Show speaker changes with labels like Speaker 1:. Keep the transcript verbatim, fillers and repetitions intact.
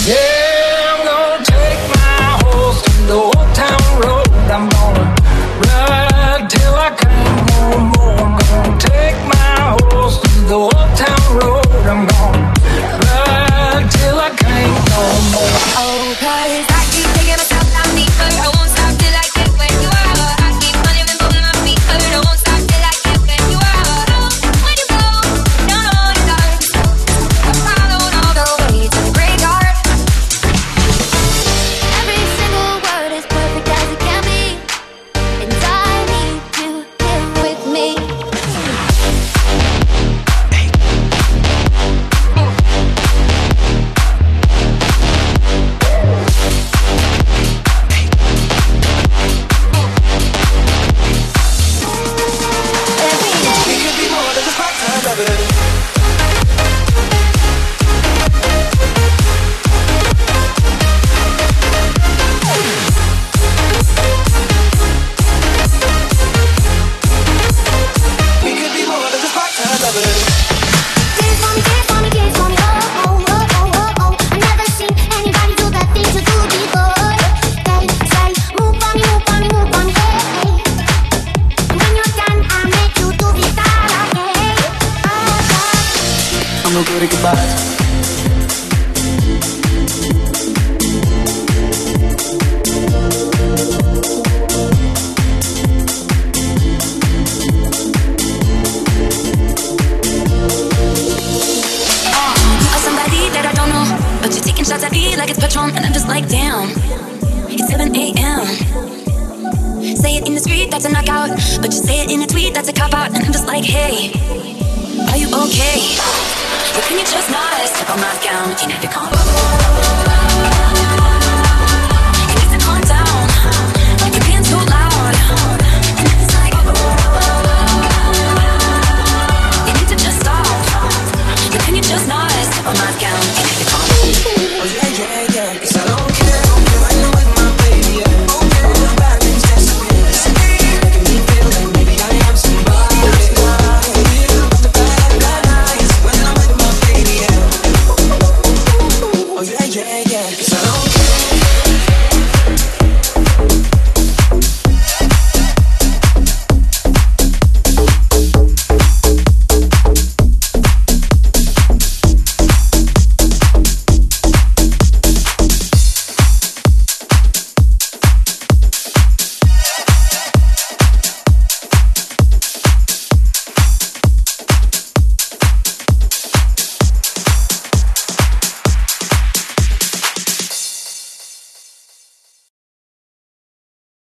Speaker 1: Yeah, I'm gonna take my horse to the old town road. I'm gonna ride till I can't no more. I'm gonna take my horse to the old town road. I'm gonna ride till I can't no more.
Speaker 2: Oh, 'cause I keep taking myself down deeper. I won't stop till I get where you are. I keep running and moving my feet, but I won't stop till I get where you are. When you go down all the dark, I'm following all the way to the graveyard. Every single word is perfect as it can be, and I need you here with me.
Speaker 3: I'm no good at goodbyes.
Speaker 2: But you're taking shots at me like it's Patron, and I'm just like, damn, it's seven a m Say it in the street, that's a knockout, but you say it in a tweet, that's a cop-out. And I'm just like, hey, are you okay? Or can you just not step on my gown? You never come.